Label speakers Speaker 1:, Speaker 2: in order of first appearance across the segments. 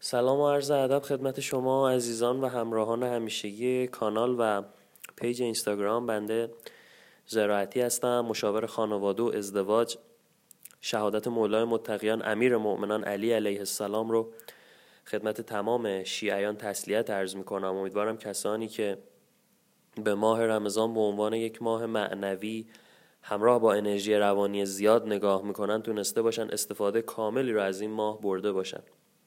Speaker 1: سلام و عرض ادب خدمت شما عزیزان و همراهان همیشگی کانال و پیج اینستاگرام. بنده زراعتی هستم، مشاور خانواده و ازدواج. شهادت مولای متقیان امیر مؤمنان علی علیه السلام رو خدمت تمام شیعیان تسلیت عرض میکنم. امیدوارم کسانی که به ماه رمضان به عنوان یک ماه معنوی همراه با انرژی روانی زیاد نگاه میکنن تونسته باشن استفاده کاملی رو از این ماه برده باشن.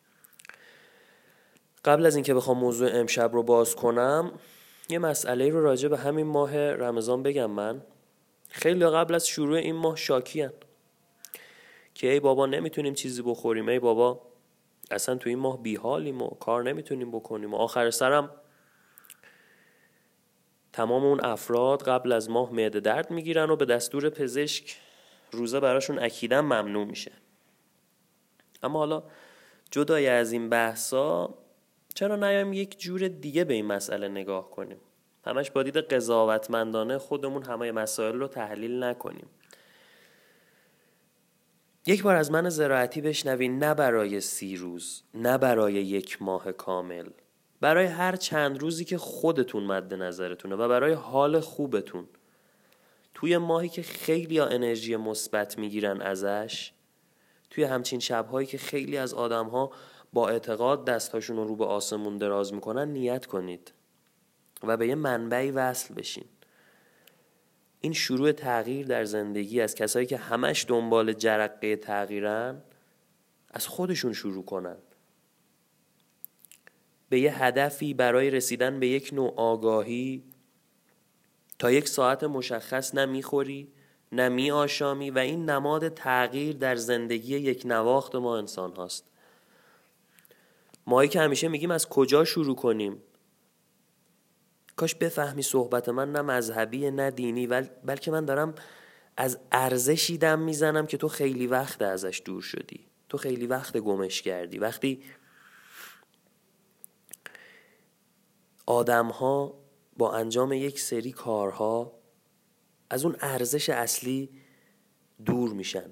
Speaker 1: قبل از اینکه بخوام موضوع امشب رو باز کنم یه مسئله رو راجع به همین ماه رمضان بگم. من خیلی قبل از شروع این ماه شاکی هن که ای بابا نمیتونیم چیزی بخوریم، ای بابا اصلا تو این ماه بیحالیم و کار نمیتونیم بکنیم و آخر سرم تمام اون افراد قبل از ماه معده درد میگیرن و به دستور پزشک روزه براشون اکیداً ممنوع میشه. اما حالا جدای از این بحثا چرا نیایم یک جور دیگه به این مسئله نگاه کنیم؟ همش با دید قضاوتمندانه خودمون همه مسائل رو تحلیل نکنیم. یک بار از من زراعتی بشنوین، نه برای 30 روز، نه برای یک ماه کامل، برای هر چند روزی که خودتون مد نظرتونه و برای حال خوبتون. توی ماهی که خیلی انرژی مثبت میگیرن ازش، توی همچین شب‌هایی که خیلی از آدم‌ها با اعتقاد دستاشون رو به آسمون دراز میکنن، نیت کنید و به یه منبعی وصل بشین. این شروع تغییر در زندگی از کسایی که همش دنبال جرقه تغییرن از خودشون شروع کنن. به یه هدفی برای رسیدن به یک نوع آگاهی تا یک ساعت مشخص نه میخوری نه می آشامی و این نماد تغییر در زندگی یک نواخت ما انسان هاست. ماهی که همیشه میگیم از کجا شروع کنیم، کاش بفهمی صحبت من نه مذهبیه نه دینی، بلکه من دارم از ارزشی دم میزنم که تو خیلی وقت ازش دور شدی، تو خیلی وقت گمش کردی. وقتی آدم‌ها با انجام یک سری کارها از اون ارزش اصلی دور میشن.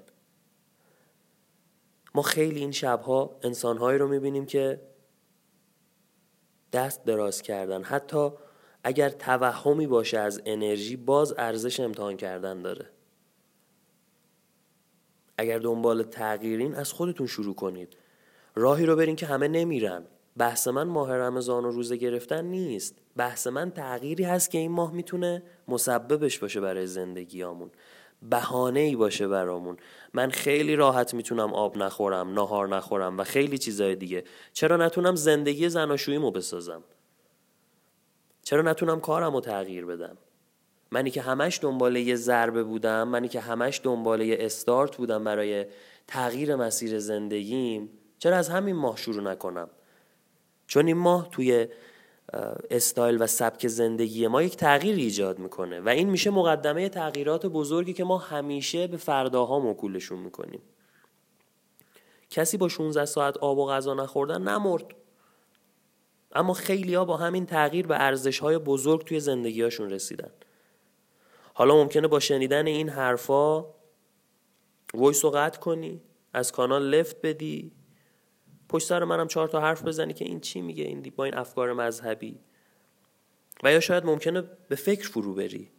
Speaker 1: ما خیلی این شبها انسان‌هایی رو میبینیم که دست دراز کردن، حتی اگر توهمی باشه از انرژی باز ارزش امتحان کردن داره. اگر دنبال تغییرین از خودتون شروع کنید، راهی رو برین که همه نمیرن. بحث من ماه رمضان و روزه گرفتن نیست، بحث من تغییری هست که این ماه میتونه مسببش باشه برای زندگیامون، بهانه‌ای باشه برامون. من خیلی راحت میتونم آب نخورم، ناهار نخورم و خیلی چیزای دیگه. چرا نتونم زندگی زناشوییمو بسازم؟ چرا نتونم کارمو تغییر بدم؟ منی که همش دنبال یه ضربه بودم، منی که همش دنبال یه استارت بودم برای تغییر مسیر زندگیم، چرا از همین ماه شروع نکنم؟ چون این ماه توی استایل و سبک زندگی ما یک تغییر ایجاد میکنه و این میشه مقدمه تغییرات بزرگی که ما همیشه به فرداها موکولشون میکنیم. کسی با 16 ساعت آب و غذا نخوردن نمرد، اما خیلی‌ها با همین تغییر به ارزش‌های بزرگ توی زندگی‌هاشون رسیدن. حالا ممکنه با شنیدن این حرفا وایس رو قطع کنی، از کانال لفت بدی، پشت سر منم 4 تا حرف بزنی که این چی میگه این با این افکار مذهبی، و یا شاید ممکنه به فکر فرو بری.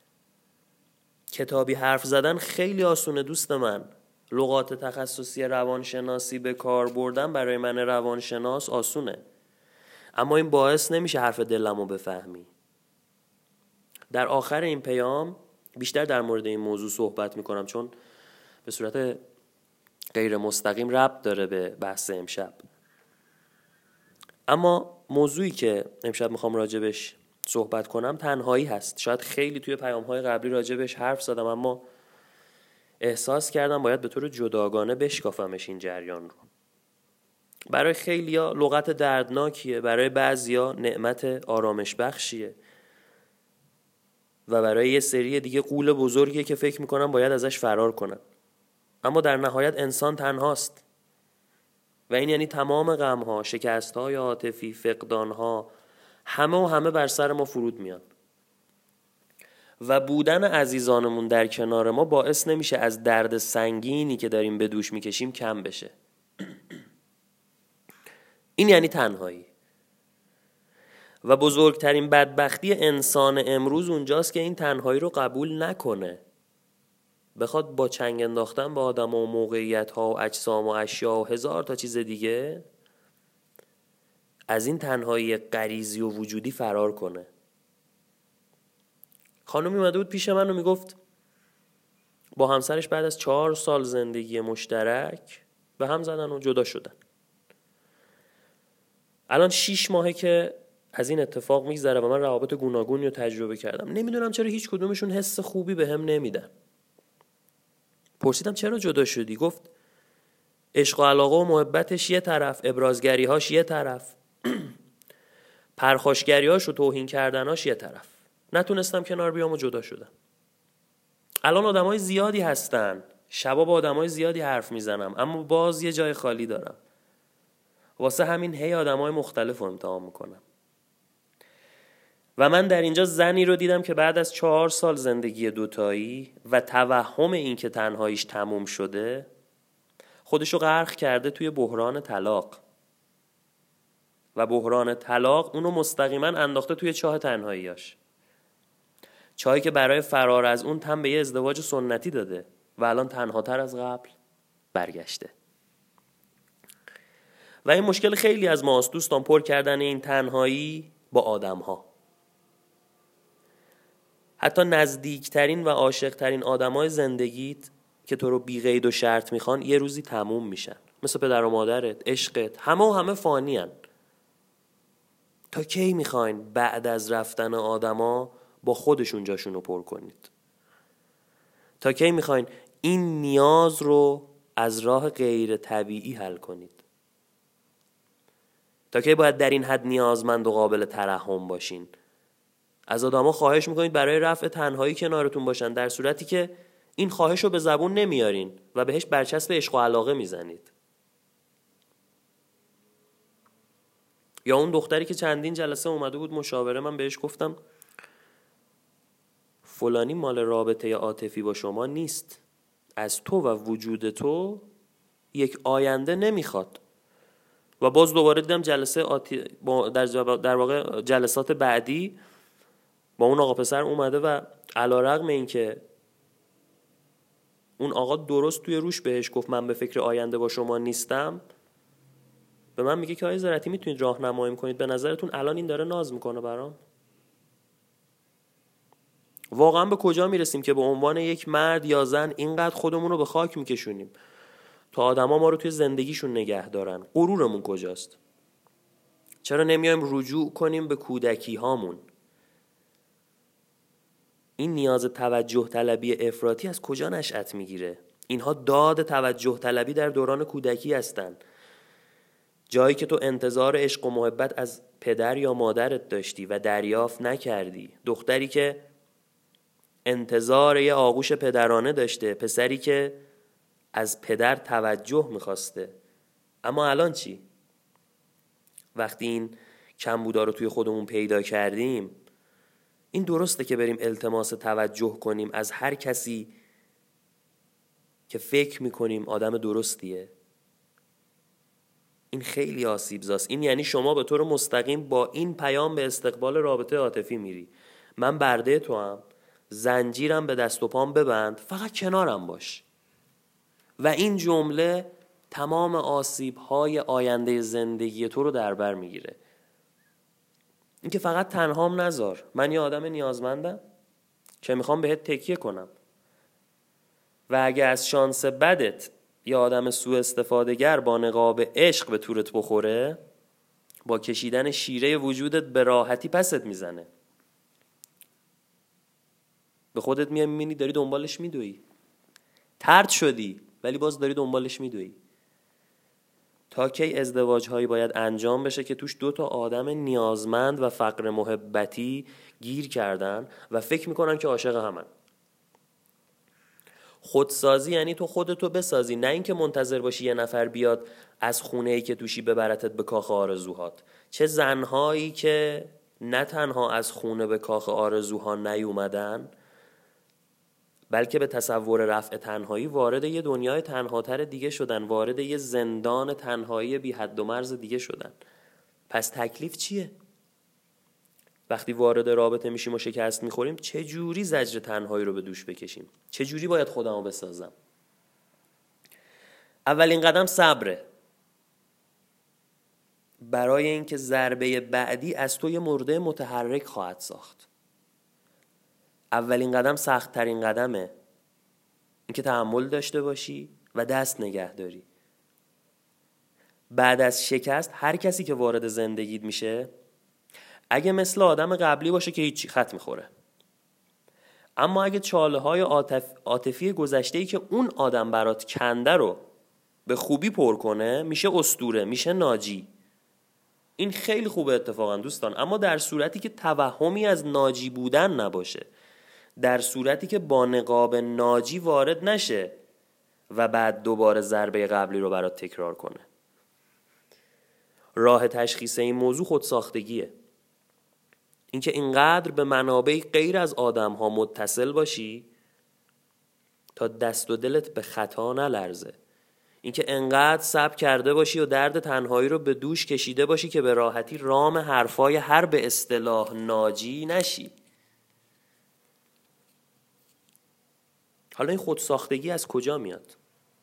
Speaker 1: کتابی حرف زدن خیلی آسونه دوست من. لغات تخصصی روانشناسی به کار بردن برای من روانشناس آسونه، اما این باعث نمیشه حرف دلمو بفهمی. در آخر این پیام بیشتر در مورد این موضوع صحبت میکنم چون به صورت غیر مستقیم ربط داره به بحث امشب. اما موضوعی که امشب میخوام راجبش صحبت کنم تنهایی هست. شاید خیلی توی پیام‌های قبلی راجبش حرف زدم، اما احساس کردم باید به طور جداگانه بشکافمش این جریان رو. برای خیلیا لغت دردناکیه، برای بعضیا نعمت آرامش بخشیه و برای یه سری دیگه غول بزرگیه که فکر میکنم باید ازش فرار کنن. اما در نهایت انسان تنهاست و این یعنی تمام غم‌ها، شکست‌های عاطفی، فقدان‌ها، همه بر سر ما فرود میان و بودن عزیزانمون در کنار ما باعث نمیشه از درد سنگینی که داریم به دوش میکشیم کم بشه. این یعنی تنهایی. و بزرگترین بدبختی انسان امروز اونجاست که این تنهایی رو قبول نکنه، بخواد با چنگ انداختن با آدم و موقعیت ها و اجسام و اشیا و هزار تا چیز دیگه از این تنهایی غریزی و وجودی فرار کنه. خانومی اومده بود پیش من و میگفت با همسرش بعد از 4 سال زندگی مشترک به هم زدن و جدا شدن. الان 6 ماهه که از این اتفاق میگذره و من روابط گوناگونی رو تجربه کردم. نمیدونم چرا هیچ کدومشون حس خوبی به هم نمیدن. پرسیدم چرا جدا شدی؟ گفت عشق و علاقه و محبتش یه طرف، ابرازگری‌هاش یه طرف، پرخاشگری‌هاش و توهین کردناش یه طرف. نتونستم کنار بیام و جدا شدم. الان آدمای زیادی هستن، شبا با آدمای زیادی حرف میزنم، اما باز یه جای خالی دارم. واسه همین هی آدمای مختلف رو امتحان میکنم. و من در اینجا زنی رو دیدم که بعد از 4 سال زندگی دوتایی و توهم این که تنهاییش تموم شده خودشو غرق کرده توی بحران طلاق و بحران طلاق اونو مستقیما انداخته توی چاه تنهاییاش، چاهی که برای فرار از اون تن به یه ازدواج سنتی داده و الان تنهاتر از قبل برگشته. و این مشکل خیلی از ماست دوستان، پر کردن این تنهایی با آدم‌ها. حتی نزدیکترین و عاشقترین آدمای زندگیت که تو رو بی قید و شرط میخوان یه روزی تموم میشن، مثل پدر و مادرت، عشقت، همه فانی هن. تا کی میخواین بعد از رفتن آدما با خودشون جاشونو پر کنید؟ تا کی میخواین این نیاز رو از راه غیر طبیعی حل کنید؟ تا کی باید در این حد نیازمند و قابل ترحم باشین؟ از آدما خواهش میکنید برای رفع تنهایی کنارتون باشن، در صورتی که این خواهش رو به زبون نمیارین و بهش برچسب عشق و علاقه میزنید. یا اون دختری که چندین جلسه اومده بود مشاوره، من بهش گفتم فلانی مال رابطه عاطفی با شما نیست، از تو و وجود تو یک آینده نمیخواد. و باز دوباره دیدم جلسه در واقع جلسات بعدی با اون آقا پسر اومده و علیرغم این که اون آقا درست توی روش بهش گفت من به فکر آینده با شما نیستم، به من میگه که آقای زرتی میتونید راهنمایی کنید، به نظرتون الان این داره ناز میکنه برام؟ واقعا به کجا میرسیم که به عنوان یک مرد یا زن اینقدر خودمون رو به خاک میکشونیم تا آدما ما رو توی زندگیشون نگه دارن؟ غرورمون کجاست؟ چرا نمیایم رجوع کنیم به کودکی هامون؟ این نیاز توجه طلبی افراطی از کجا نشأت میگیره؟ اینها داد توجه طلبی در دوران کودکی هستن، جایی که تو انتظار عشق و محبت از پدر یا مادرت داشتی و دریافت نکردی، دختری که انتظار یه آغوش پدرانه داشته، پسری که از پدر توجه میخواسته. اما الان چی؟ وقتی این کمبودا رو توی خودمون پیدا کردیم، این درسته که بریم التماس توجه کنیم از هر کسی که فکر میکنیم آدم درستیه؟ این خیلی آسیبزاست. این یعنی شما به طور مستقیم با این پیام به استقبال رابطه عاطفی میری: من برده تو هم، زنجیرم به دست و پام ببند، فقط کنارم باش. و این جمله تمام آسیب‌های آینده زندگی تو رو در بر میگیره. این که فقط تنهام نذار، من یه آدم نیازمندم که میخوام بهت تکیه کنم. و اگه از شانس بدت یه آدم سوء استفاده‌گر با نقاب عشق به تورت بخوره، با کشیدن شیره وجودت به راحتی پست میزنه. به خودت میبینی داری دنبالش میدوی، طرد شدی ولی باز داری دنبالش میدوی. تا کی ازدواج هایی باید انجام بشه که توش 2 تا آدم نیازمند و فقر محبتی گیر کردن و فکر میکنن که عاشق همن؟ خودسازی یعنی تو خودتو بسازی، نه اینکه منتظر باشی یه نفر بیاد از خونه‌ای که توشی ببرتت به کاخ آرزوهات. چه زنهایی که نه تنها از خونه به کاخ آرزوها نیومدن، بلکه به تصور رفع تنهایی وارد یه دنیای تنهاتر دیگه شدن، وارد یه زندان تنهایی بی حد و مرز دیگه شدن. پس تکلیف چیه؟ وقتی وارد رابطه میشیم و شکست میخوریم چه جوری زجر تنهایی رو به دوش بکشیم؟ چه جوری باید خودمو بسازم؟ اولین قدم صبره. برای اینکه ضربه بعدی از تو یه مرده متحرک خواهد ساخت. اولین قدم سخت ترین قدمه. اینکه تحمل داشته باشی و دست نگه داری. بعد از شکست هر کسی که وارد زندگیت میشه اگه مثل آدم قبلی باشه که هیچی، خط میخوره. اما اگه چاله‌های عاطفی گذشته‌ای که اون آدم برات کنده رو به خوبی پر کنه، میشه اسطوره، میشه ناجی. این خیلی خوبه اتفاقا دوستان، اما در صورتی که توهمی از ناجی بودن نباشه، در صورتی که با نقاب ناجی وارد نشه و بعد دوباره ضربه قبلی رو برات تکرار کنه. راه تشخیص این موضوع خودساختگیه. اینکه اینقدر به منابع غیر از آدم‌ها متصل باشی تا دست و دلت به خطا نلرزه. اینکه انقدر صبر کرده باشی و درد تنهایی رو به دوش کشیده باشی که به راحتی رام حرفای هر به اصطلاح ناجی نشی. حالا این خودساختگی از کجا میاد؟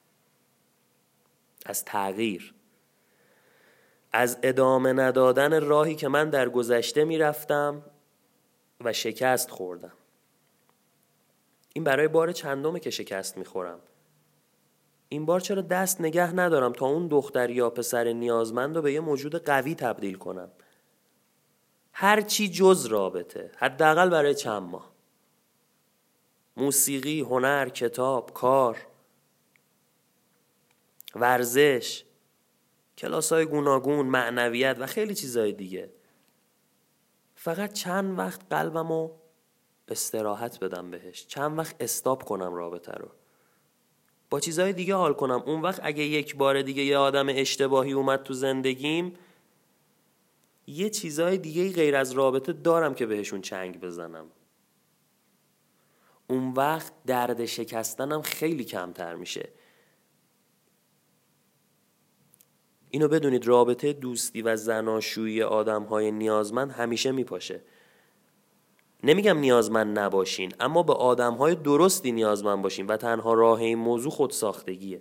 Speaker 1: از تغییر. از ادامه ندادن راهی که من در گذشته میرفتم و شکست خوردم. این برای بار چندمه که شکست میخورم. این بار چرا دست نگه ندارم تا اون دختر یا پسر نیازمند رو به یه موجود قوی تبدیل کنم؟ هر چی جز رابطه، حداقل برای چند ماه. موسیقی، هنر، کتاب، کار، ورزش، کلاس‌های گوناگون، معنویت و خیلی چیزای دیگه. فقط چند وقت قلبمو استراحت بدم بهش، چند وقت استاپ کنم رابطه رو، با چیزای دیگه حال کنم. اون وقت اگه یک بار دیگه یه آدم اشتباهی اومد تو زندگیم، یه چیزای دیگه غیر از رابطه دارم که بهشون چنگ بزنم. اون وقت درد شکستنم خیلی کمتر میشه. اینو بدونید، رابطه دوستی و زناشویی آدم‌های نیازمند همیشه میپاشه. نمیگم نیازمند نباشین، اما به آدم‌های درستی نیازمند باشین و تنها راه این موضوع خودساختگیه.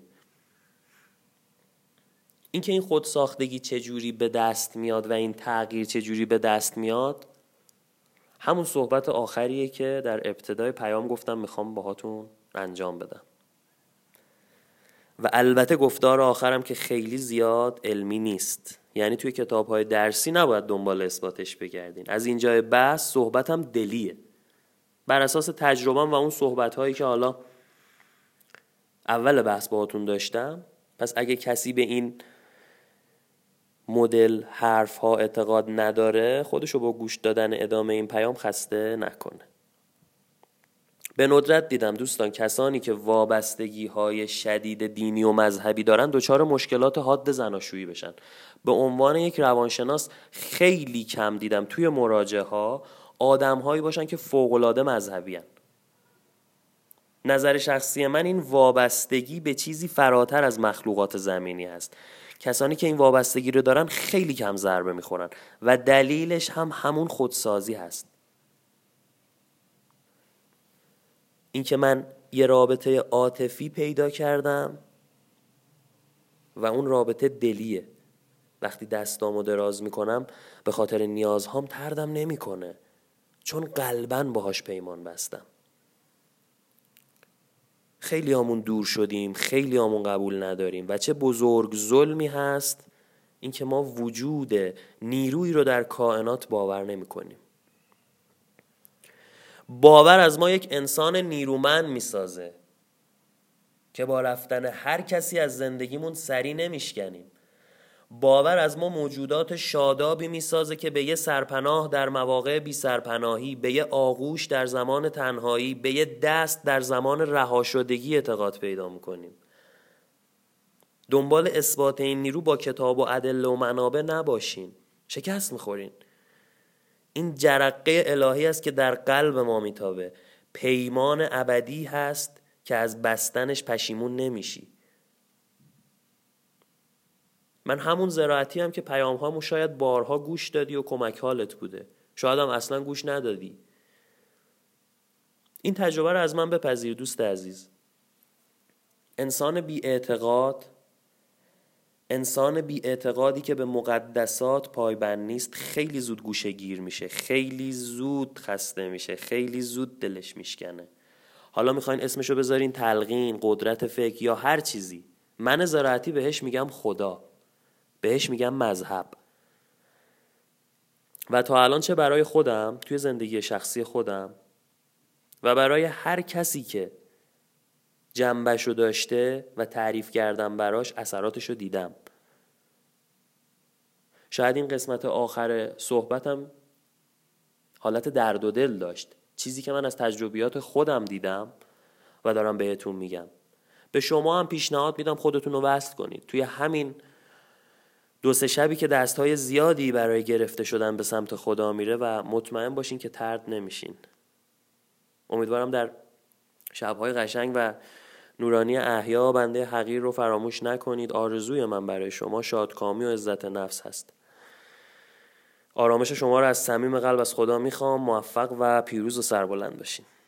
Speaker 1: اینکه این خودساختگی چجوری به دست میاد و این تغییر چجوری به دست میاد، همون صحبت آخریه که در ابتدای پیام گفتم میخوام باهاتون انجام بدم. و البته گفتار آخرم که خیلی زیاد علمی نیست، یعنی توی کتاب‌های درسی نباید دنبال اثباتش بگردین. از اینجای بحث صحبتم دلیه، بر اساس تجربه‌ام و اون صحبت‌هایی که حالا اول بحث باهاتون داشتم. پس اگه کسی به این مدل حرف‌ها اعتقاد نداره، خودشو با گوش دادن ادامه این پیام خسته نکنه. به ندرت دیدم دوستان کسانی که وابستگی‌های شدید دینی و مذهبی دارن دچار مشکلات حاد زناشویی بشن. به عنوان یک روانشناس خیلی کم دیدم توی مراجعه ها آدم‌هایی باشن که فوق‌العاده مذهبی هن. نظر شخصی من این وابستگی به چیزی فراتر از مخلوقات زمینی هست. کسانی که این وابستگی رو دارن خیلی کم ضربه میخورن و دلیلش هم همون خودسازی هست. این که من یه رابطه عاطفی پیدا کردم و اون رابطه دلیه. وقتی دستامو دراز میکنم به خاطر نیازهام تردم نمیکنه، چون قلباً باهاش پیمان بستم. خیلی همون دور شدیم، خیلی همون قبول نداریم و چه بزرگ ظلمی هست این که ما وجود نیرویی رو در کائنات باور نمی کنیم. باور از ما یک انسان نیرومند می سازه که با رفتن هر کسی از زندگیمون سری نمیشکنیم. باور از ما موجودات شادابی میسازه که به یه سرپناه در مواقع بی سرپناهی، به یه آغوش در زمان تنهایی، به یه دست در زمان رهاشدگی اعتقاد پیدا میکنیم. دنبال اثبات این نیرو با کتاب و ادله و منابع نباشین، شکست میخورین. این جرقه الهی است که در قلب ما میتابه. پیمان ابدی هست که از بستنش پشیمون نمیشی. من همون زراعتی هم که پیام هامو شاید بارها گوش دادی و کمک حالت بوده، شاید هم اصلا گوش ندادی. این تجربه رو از من بپذیر دوست عزیز. انسان بی اعتقادی که به مقدسات پایبند نیست خیلی زود گوشه گیر میشه، خیلی زود خسته میشه، خیلی زود دلش میشکنه. حالا میخواین اسمشو بذارین تلقین، قدرت فکر یا هر چیزی. من زراعتی بهش میگم خدا، بهش میگم مذهب. و تا الان چه برای خودم توی زندگی شخصی خودم و برای هر کسی که جنبشو داشته و تعریف کردم براش اثراتشو دیدم. شاید این قسمت آخر صحبتم حالت درد و دل داشت، چیزی که من از تجربیات خودم دیدم و دارم بهتون میگم. به شما هم پیشنهاد میدم خودتون رو وصل کنید توی همین 2-3 شبی که دستهای زیادی برای گرفته شدن به سمت خدا میره و مطمئن باشین که طرد نمیشین. امیدوارم در شبهای قشنگ و نورانی احیا بنده حقیر رو فراموش نکنید. آرزوی من برای شما شادکامی و عزت نفس هست. آرامش شما رو از صمیم قلب از خدا میخوام. موفق و پیروز و سربلند باشین.